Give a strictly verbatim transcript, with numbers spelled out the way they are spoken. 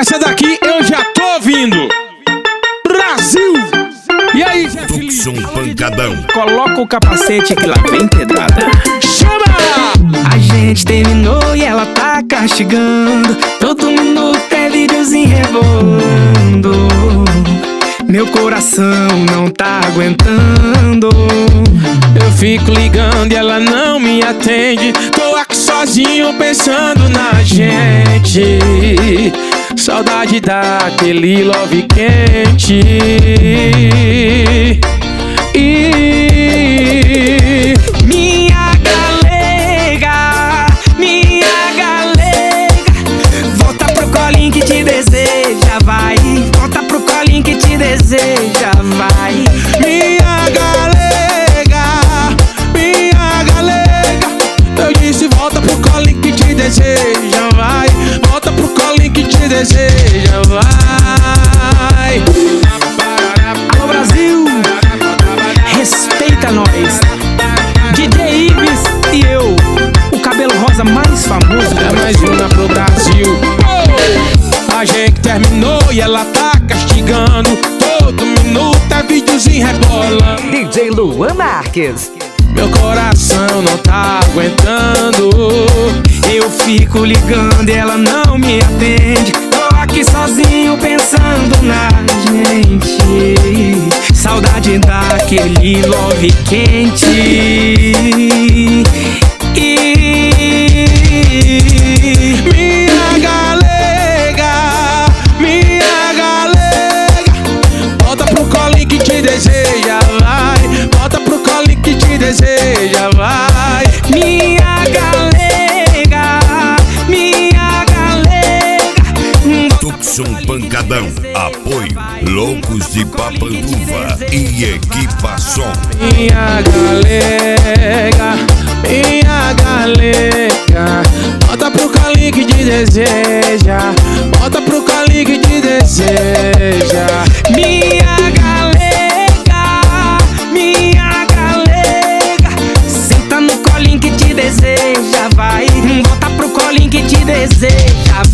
Essa daqui eu já tô ouvindo. Brasil! E aí, Tucson Pancadão. Coloca o capacete que lá vem pedrada. Chama! A gente terminou e ela tá castigando. Todo minuto é videozinho rebolando. Meu coração não tá aguentando. Eu fico ligando e ela não me atende. Tô aqui sozinho pensando na gente. Saudade daquele love quente. E minha galega, minha galega, volta pro colinho que te deseja, vai. Volta pro colinho que te deseja, vai. minha galega, minha galega, eu disse volta pro colinho que te deseja, vai. Volta pro colinho que te deseja, vai. Alô Brasil, respeita nós. D J Ives e eu, o cabelo rosa mais famoso. É mais uma pro Brasil. Oh! A gente terminou e ela tá castigando. Todo minuto é videozinho rebola. D J Luan Marques. Meu coração não tá aguentando. Eu fico ligando e ela não me atende. Tô aqui sozinho pensando na gente. Saudade daquele love quente. E minha galega, minha galega, volta pro colinho que te deseja, vai. Volta pro colinho que te deseja, vai. minha galega, minha galega. Tucson Pancadão. Apoio Loucos de Papanduva e Equipa Som. Minha galega, minha galega, volta pro colinho que te deseja. Volta pro colinho que te deseja. Minha galega, minha galega, senta no colinho que te deseja, vai. Volta pro colinho que te deseja,